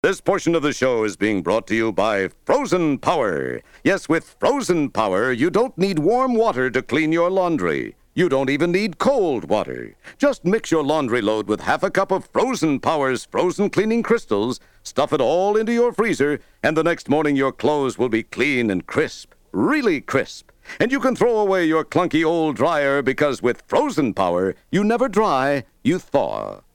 This portion of the show is being brought to you by Frozen Power. Yes, with Frozen Power, you don't need warm water to clean your laundry. You don't even need cold water. Just mix your laundry load with half a cup of Frozen Power's frozen cleaning crystals, stuff it all into your freezer, and the next morning your clothes will be clean and crisp. Really crisp. And you can throw away your clunky old dryer because with Frozen Power, you never dry, you thaw.